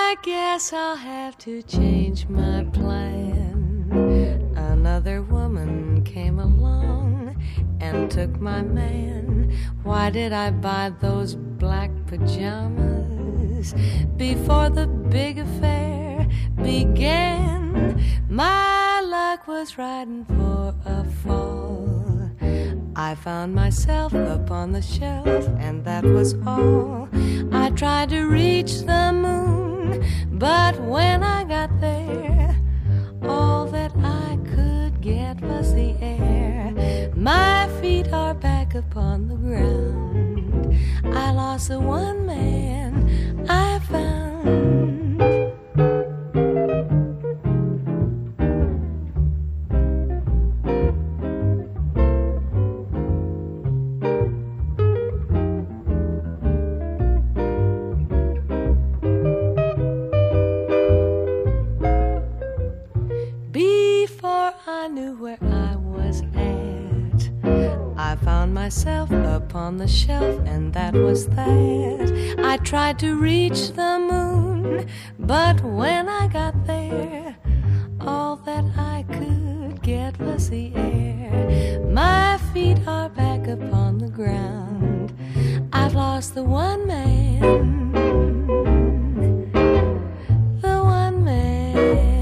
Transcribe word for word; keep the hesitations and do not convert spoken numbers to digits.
I guess I'll have to change my plan. Another woman came along and took my man. Why did I buy those black pajamas before the big affair began? My luck was riding for a fall. I found myself upon the shelf, and that was all. I tried to reach the moon, but when I got there, all that I could get was the air. My feet are back upon the ground. I lost the one man I found. Myself upon the shelf, and that was that. I tried to reach the moon, but when I got there, all that I could get was the air. My feet are back upon the ground. I've lost the one man, the one man.